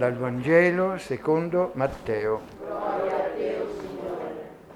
Dal Vangelo secondo Matteo. Gloria a Dio, Signore.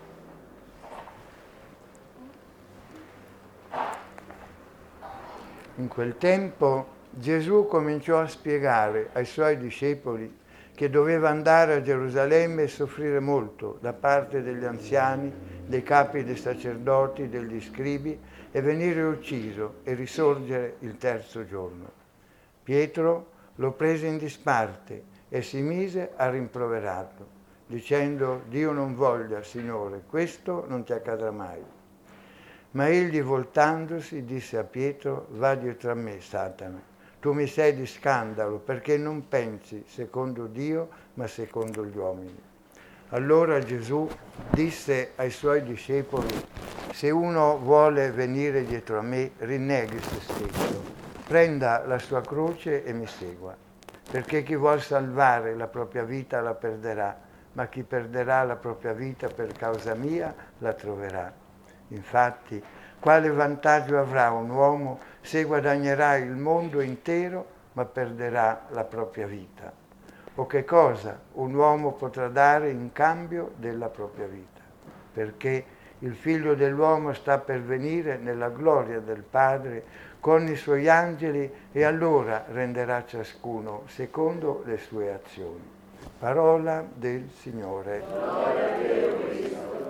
In quel tempo Gesù cominciò a spiegare ai suoi discepoli che doveva andare a Gerusalemme e soffrire molto da parte degli anziani, dei capi dei sacerdoti, degli scribi e venire ucciso e risorgere il terzo giorno. Pietro lo prese in disparte e si mise a rimproverarlo, dicendo: Dio non voglia, Signore, questo non ti accadrà mai. Ma egli, voltandosi, disse a Pietro: va dietro a me, Satana, tu mi sei di scandalo, perché non pensi secondo Dio, ma secondo gli uomini. Allora Gesù disse ai suoi discepoli: se uno vuole venire dietro a me, rinneghi se stesso, prenda la sua croce e mi segua. Perché chi vuol salvare la propria vita la perderà, ma chi perderà la propria vita per causa mia la troverà. Infatti, quale vantaggio avrà un uomo se guadagnerà il mondo intero ma perderà la propria vita? O che cosa un uomo potrà dare in cambio della propria vita? Perché il Figlio dell'uomo sta per venire nella gloria del Padre con i suoi angeli e allora renderà ciascuno secondo le sue azioni. Parola del Signore. Gloria a Dio, Cristo.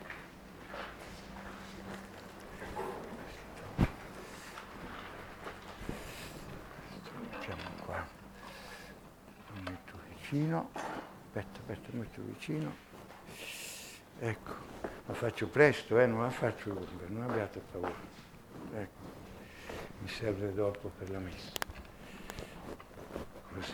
Mettiamo qua. Lo metto vicino. Aspetta, metto vicino. Ecco, la faccio presto, non la faccio lunga, non abbiate paura. Ecco, mi serve dopo per la messa. Così.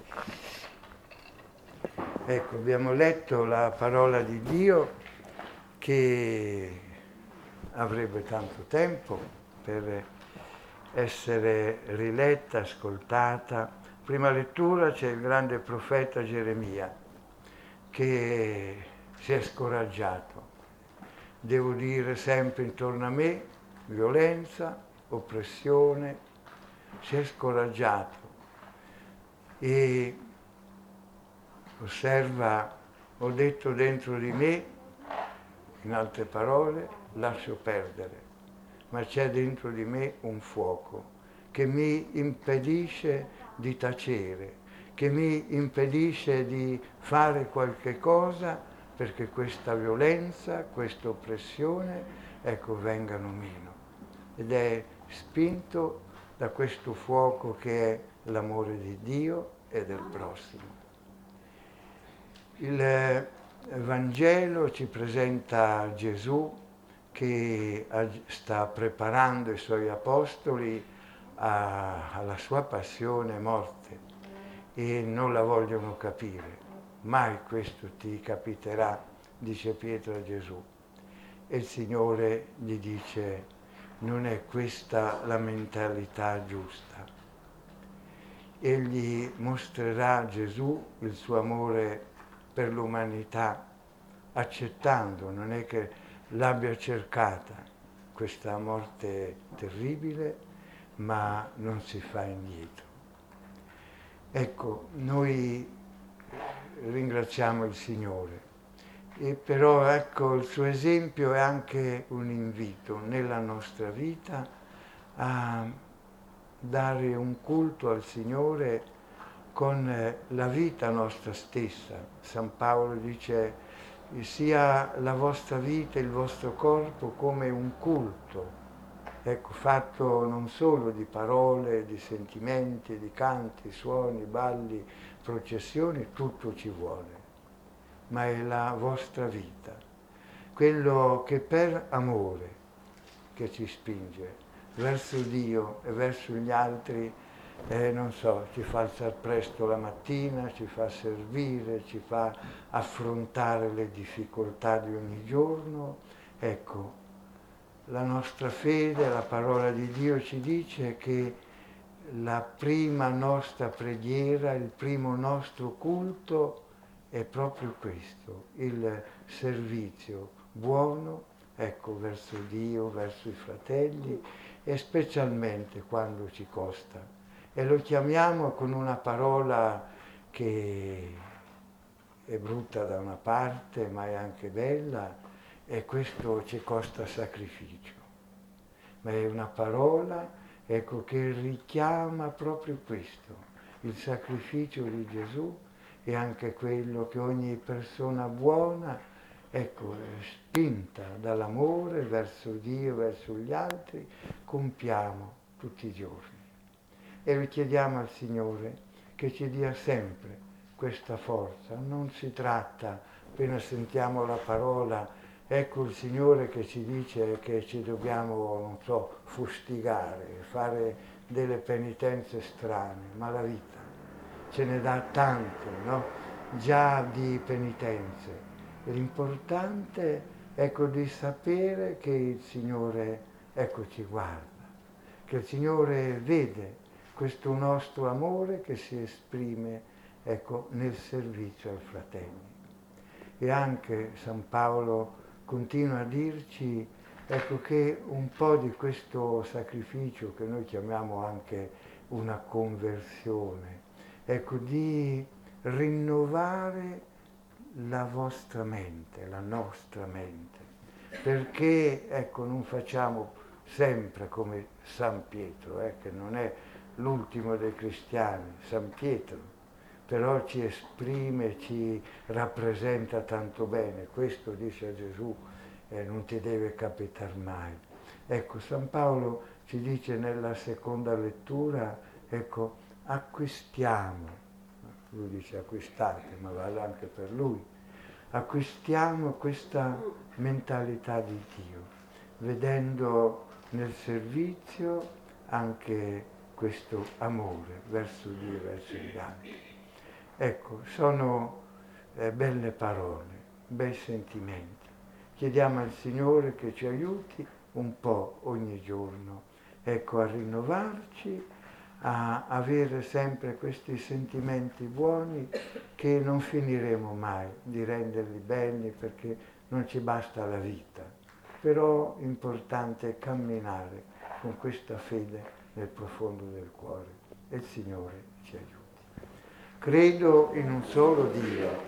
Ecco, abbiamo letto la parola di Dio che avrebbe tanto tempo per essere riletta, ascoltata. Prima lettura c'è il grande profeta Geremia che si è scoraggiato. Devo dire sempre intorno a me violenza, oppressione, si è scoraggiato e osserva, ho detto dentro di me, in altre parole, lascio perdere, ma c'è dentro di me un fuoco che mi impedisce di tacere, che mi impedisce di fare qualche cosa perché questa violenza, questa oppressione, ecco, vengano meno. Ed è spinto da questo fuoco che è l'amore di Dio e del prossimo. Il Vangelo ci presenta Gesù che sta preparando i suoi apostoli alla sua passione e morte e non la vogliono capire. Mai questo ti capiterà, dice Pietro a Gesù. E il Signore gli dice: non è questa la mentalità giusta. Egli mostrerà, Gesù, il suo amore per l'umanità, accettando, non è che l'abbia cercata questa morte terribile, ma non si fa indietro. Ecco, noi ringraziamo il Signore, e però ecco, il suo esempio è anche un invito nella nostra vita a dare un culto al Signore con la vita nostra stessa. San Paolo dice: sia la vostra vita, il vostro corpo come un culto, ecco, fatto non solo di parole, di sentimenti, di canti, suoni, balli, processioni, tutto ci vuole, ma è la vostra vita, quello che per amore che ci spinge verso Dio e verso gli altri, non so, ci fa alzare presto la mattina, ci fa servire, ci fa affrontare le difficoltà di ogni giorno. Ecco, la nostra fede, la parola di Dio ci dice che la prima nostra preghiera, il primo nostro culto è proprio questo, il servizio buono, ecco, verso Dio, verso i fratelli e specialmente quando ci costa. E lo chiamiamo con una parola che è brutta da una parte ma è anche bella, e questo ci costa sacrificio. Ma è una parola, ecco, che richiama proprio questo, il sacrificio di Gesù, e anche quello che ogni persona buona, ecco, spinta dall'amore verso Dio, verso gli altri, compiamo tutti i giorni. E chiediamo al Signore che ci dia sempre questa forza. Non si tratta, appena sentiamo la parola, ecco il Signore che ci dice che ci dobbiamo, non so, fustigare, fare delle penitenze strane, ma la vita ce ne dà tante, no? Già di penitenze. L'importante, ecco, di sapere che il Signore, ecco, ci guarda, che il Signore vede questo nostro amore che si esprime, ecco, nel servizio al fratello. E anche San Paolo continua a dirci, ecco, che un po' di questo sacrificio, che noi chiamiamo anche una conversione, ecco, di rinnovare la vostra mente, la nostra mente, perché, ecco, non facciamo sempre come San Pietro, che non è l'ultimo dei cristiani, San Pietro, però ci esprime, ci rappresenta tanto bene. Questo dice a Gesù, non ti deve capitare mai. Ecco, San Paolo ci dice nella seconda lettura, ecco, acquistiamo, lui dice acquistate, ma vale anche per lui, acquistiamo questa mentalità di Dio, vedendo nel servizio anche questo amore verso Dio e verso gli altri. Ecco, sono belle parole, bei sentimenti. Chiediamo al Signore che ci aiuti un po' ogni giorno, ecco, a rinnovarci, a avere sempre questi sentimenti buoni che non finiremo mai di renderli belli, perché non ci basta la vita. Però è importante camminare con questa fede nel profondo del cuore, e il Signore ci aiuti. Credo in un solo Dio,